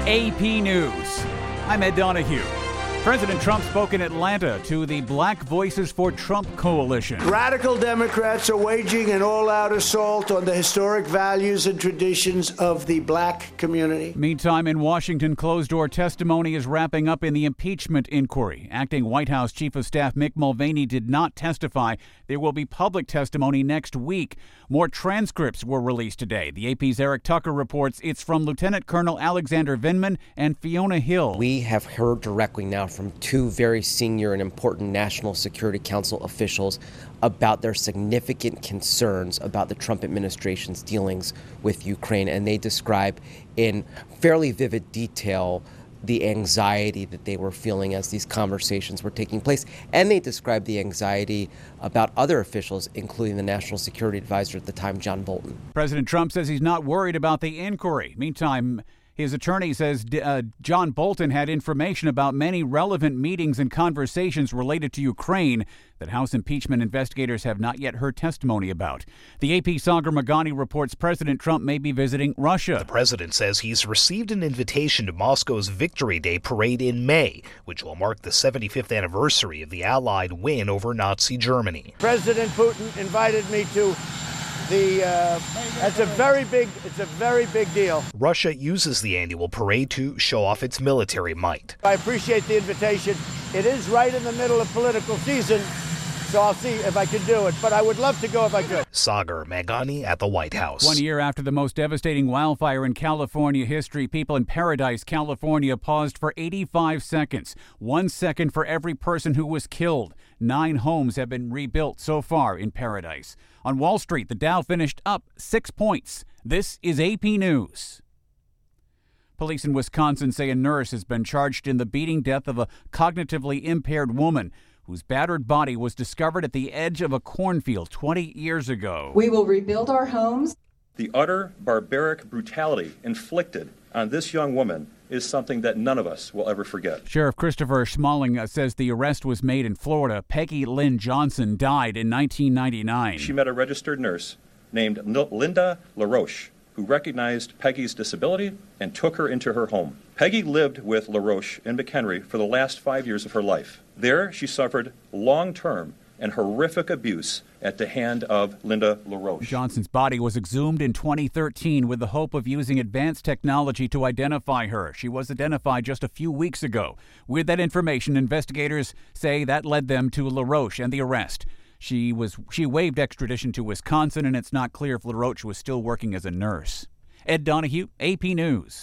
AP News. I'm Ed Donahue. President Trump spoke in Atlanta to the Black Voices for Trump coalition. Radical Democrats are waging an all-out assault on the historic values and traditions of the black community. Meantime, in Washington, closed-door testimony is wrapping up in the impeachment inquiry. Acting White House Chief of Staff Mick Mulvaney did not testify. There will be public testimony next week. More transcripts were released today. The AP's Eric Tucker reports it's from Lieutenant Colonel Alexander Vindman and Fiona Hill. We have heard directly now from two very senior and important National Security Council officials about their significant concerns about the Trump administration's dealings with Ukraine, and they describe in fairly vivid detail the anxiety that they were feeling as these conversations were taking place. And they described the anxiety about other officials, including the National Security Advisor at the time, John Bolton. President Trump says he's not worried about the inquiry. Meantime, his attorney says John Bolton had information about many relevant meetings and conversations related to Ukraine that House impeachment investigators have not yet heard testimony about. The AP Sagar Meghani reports President Trump may be visiting Russia. The president says he's received an invitation to Moscow's Victory Day parade in May, which will mark the 75th anniversary of the Allied win over Nazi Germany. President Putin invited me to it's a very big deal. Russia uses the annual parade to show off its military might. I appreciate the invitation. It is right in the middle of political season, so I'll see if I can do it. But I would love to go if I could. Sagar Meghani at the White House. 1 year after the most devastating wildfire in California history, people in Paradise, California paused for 85 seconds. 1 second for every person who was killed. 9 homes have been rebuilt so far in Paradise. On Wall Street, the Dow finished up 6 points. This is AP News. Police in Wisconsin say a nurse has been charged in the beating death of a cognitively impaired woman whose battered body was discovered at the edge of a cornfield 20 years ago. We will rebuild our homes. The utter barbaric brutality inflicted on this young woman is something that none of us will ever forget. Sheriff Christopher Schmalling says the arrest was made in Florida. Peggy Lynn Johnson died in 1999. She met a registered nurse named Linda LaRoche, who recognized Peggy's disability and took her into her home. Peggy lived with LaRoche in McHenry for the last 5 years of her life. There, she suffered long-term and horrific abuse at the hand of Linda LaRoche. Johnson's body was exhumed in 2013 with the hope of using advanced technology to identify her. She was identified just a few weeks ago. With that information, investigators say that led them to LaRoche and the arrest. She waived extradition to Wisconsin, and it's not clear if LaRoche was still working as a nurse. Ed Donahue, AP News.